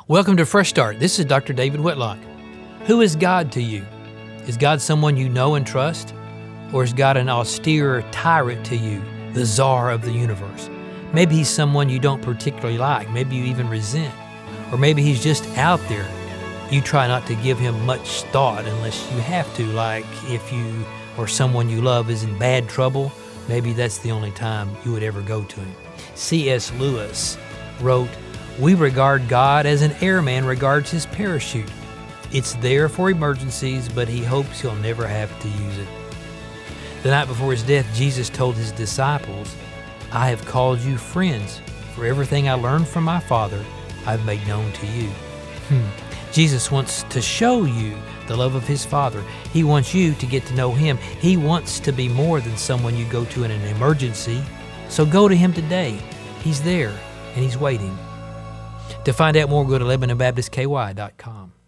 Welcome to Fresh Start. This is Dr. David Whitlock. Who is God to you? Is God someone you know and trust? Or is God an austere tyrant to you, the czar of the universe? Maybe he's someone you don't particularly like. Maybe you even resent. Or maybe he's just out there. You try not to give him much thought unless you have to, like if you or someone you love is in bad trouble, maybe that's the only time you would ever go to him. C.S. Lewis wrote, "We regard God as an airman regards his parachute. It's there for emergencies, but he hopes he'll never have to use it." The night before his death, Jesus told his disciples, "I have called you friends, for everything I learned from my Father, I've made known to you." Jesus wants to show you the love of his Father. He wants you to get to know him. He wants to be more than someone you go to in an emergency. So go to him today. He's there, and he's waiting. To find out more, go to LebanonBaptistKY.com.